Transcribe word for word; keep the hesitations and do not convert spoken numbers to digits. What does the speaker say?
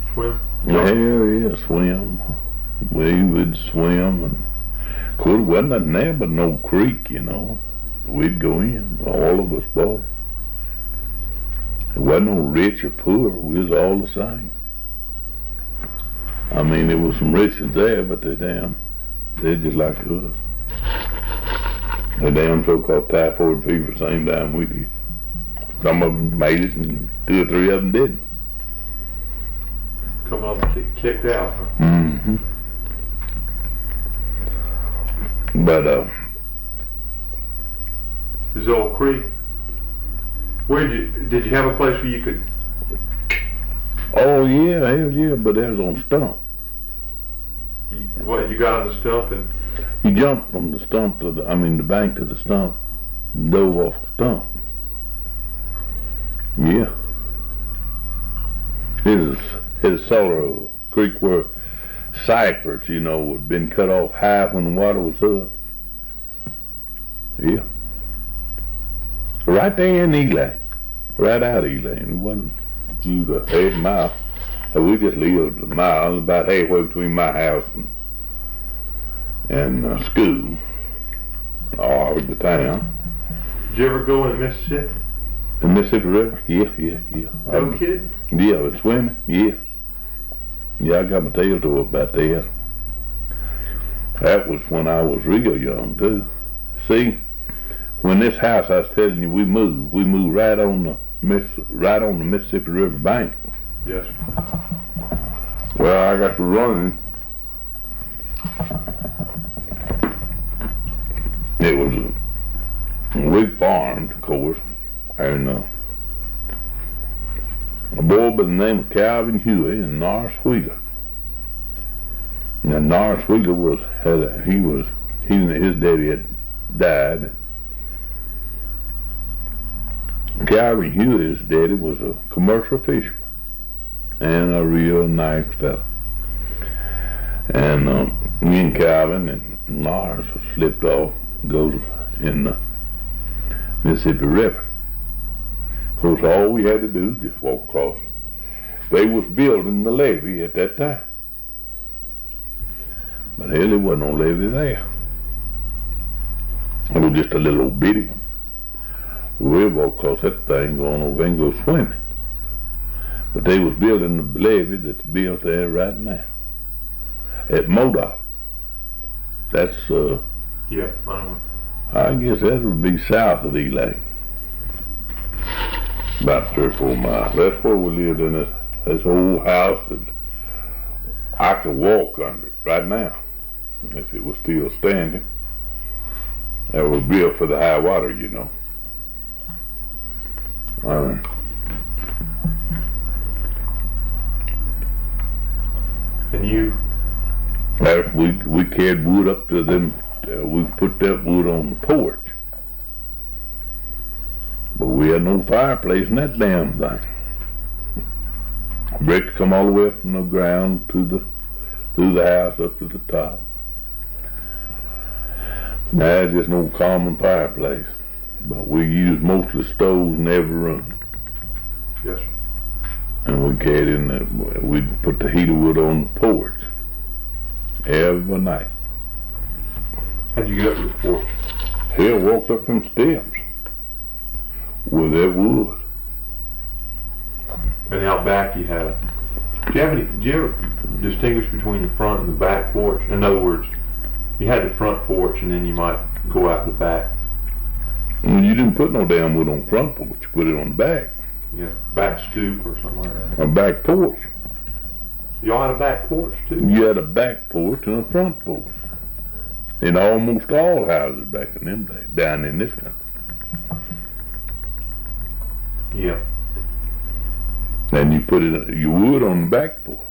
Swim? Hell yeah, swim. We would swim, and of course there wasn't nothing there but no creek, you know. We'd go in, all of us boys. There wasn't no rich or poor, we was all the same. I mean, there was some riches there, but they damn, they're just like us. They damn so called typhoid fever same time we did. Some of them made it, and two or three of them didn't. Come on, kick, kicked out, huh? Mm-hmm. But, uh... This old creek, where did you, did you have a place where you could... Oh, yeah, hell yeah, but that was on stump. You, what, you got on the stump and... You jumped from the stump to the, I mean, the bank to the stump, dove off the stump. Yeah. It was, it was sort of a creek where cypress, you know, had been cut off high when the water was up. Yeah. Right there in Ely. Right out of Ely. It wasn't you the eight mile. We just lived a mile, about halfway between my house and and uh, school, or the town. Did you ever go in Mississippi? The Mississippi River? Yeah, yeah, yeah. No kidding? Yeah, with swimming, yeah. Yeah, I got my tail to about that. That was when I was real young, too. See, when this house I was telling you we moved, we moved right on the Miss, right on the Mississippi River bank. Yes. Well, I got to running. It was a wig farm, of course, and uh, a boy by the name of Calvin Huey and Norris Wheeler. Now Norris Wheeler was had a, he was he and his daddy had died. Calvin Huey's daddy was a commercial fisherman and a real nice fellow. And um, me and Calvin and Norris slipped off, go in the Mississippi River. Of course, all we had to do was just walk across. They was building the levee at that time. But hell, there wasn't no levee there. It was just a little old bitty one. We'd walk across that thing, going over and go swimming. But they was building the levee that's built there right now at Modoc. That's uh yeah, mine. I guess that would be south of Ely, about three or four miles. That's where we lived in this this old house that I could walk under it right now if it was still standing. That was built for the high water, you know. Uh, and you? After we we carried wood up to them, uh, we put that wood on the porch. But we had no fireplace in that damn thing. Bricks come all the way up from the ground to the through the house up to the top. Now there's just no common fireplace. But we used mostly stoves in every room. Yes, sir. And we carried in the, we'd put the heater wood on the porch every night. How'd you get up to the porch? Hell, walked up them steps with that wood. And out back you had a, do you have any, do you ever distinguish between the front and the back porch? In other words, you had the front porch and then you might go out the back. And you didn't put no damn wood on the front porch, you put it on the back. Yeah, back stoop or something like that. A back porch. Y'all had a back porch too? You had a back porch and a front porch. In almost all houses back in them days, down in this country. Yeah. And you put it, your wood on the back porch.